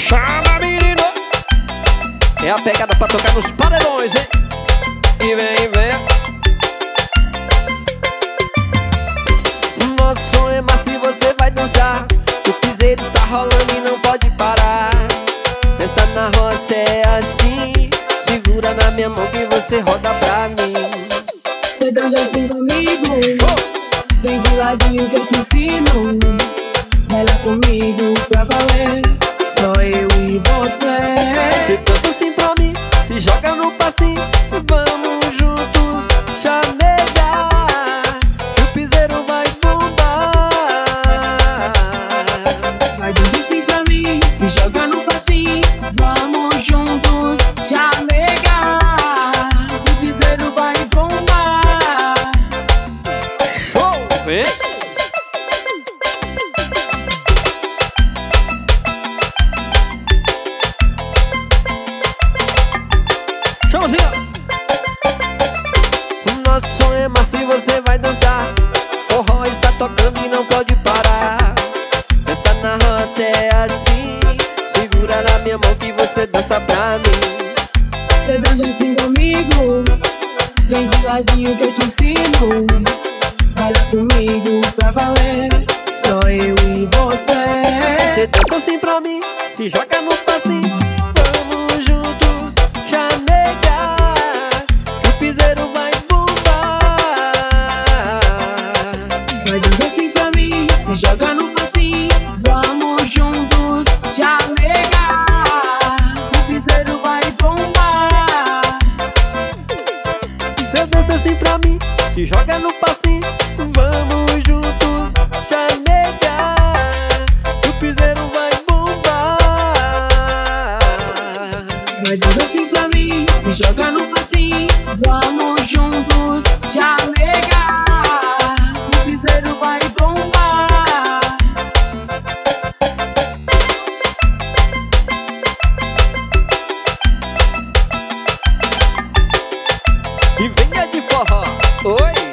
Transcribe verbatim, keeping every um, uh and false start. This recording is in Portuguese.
Chama, menino. É a pegada pra tocar nos paredões, hein? E vem, vem. Nosso som é massa e você vai dançar. O piseiro está rolando e não pode parar. Festa na roça é assim. Segura na minha mão que você roda pra mim. Cê dança assim comigo, oh. Vem de ladinho que eu te ensino. Baila comigo pra valer. Só eu e você. Cê dança assim pra mim, se joga no passinho. Vamos juntos chamegar, que o piseiro vai bombar. Vai dança assim pra mim, se joga no passinho. Vamos juntos chamegar, que o piseiro vai bombar. Show! Vem! Chamazinho! Nosso som é massa e você vai dançar. Forró está tocando e não pode parar. Festa na roça é assim. Segura na minha mão que você dança pra mim. Cê dança assim comigo, vem de ladinho que eu te ensino. Baila comigo pra valer. Só eu e você. Cê dança assim pra mim, se joga no passinho. Vamos juntos chamegar, que o piseiro vai bombar. Vai dançar assim pra mim, se joga no passinho. Vamos juntos chamegar, que o piseiro vai bombar. Cê dança assim pra mim, se joga no passinho. Vamos juntos chamegar, que o piseiro vai bombar. Vai dançar assim pra mim, se joga no passinho. Vamos juntos chamegar, que o piseiro vai bombar. E venha de forró, oi!